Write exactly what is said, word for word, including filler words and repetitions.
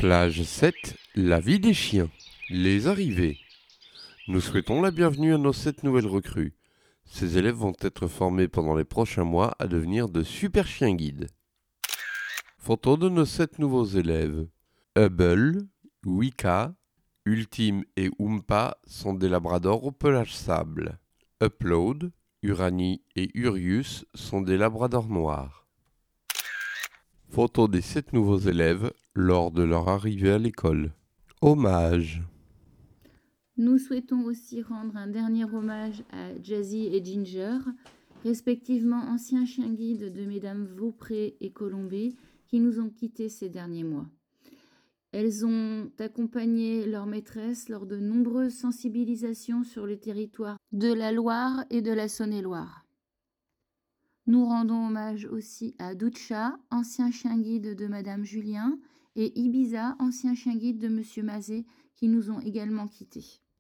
Plage sept, la vie des chiens. Les arrivées. Nous souhaitons la bienvenue à nos sept nouvelles recrues. Ces élèves vont être formés pendant les prochains mois à devenir de super chiens guides. Photos de nos sept nouveaux élèves. Hubble, Wika, Ultime et Oompa sont des labradors au pelage sable. Upload, Uranie et Urius sont des labradors noirs. Photos des sept nouveaux élèves lors de leur arrivée à l'école. Hommage. Nous souhaitons aussi rendre un dernier hommage à Jazzy et Ginger, respectivement anciens chiens guides de mesdames Vaupré et Colombé, qui nous ont quittés ces derniers mois. Elles ont accompagné leur maîtresse lors de nombreuses sensibilisations sur le territoire de la Loire et de la Saône-et-Loire. Nous rendons hommage aussi à Doucha, ancien chien guide de madame Julien, et Ibiza, ancien chien guide de monsieur Mazet, qui nous ont également quittés.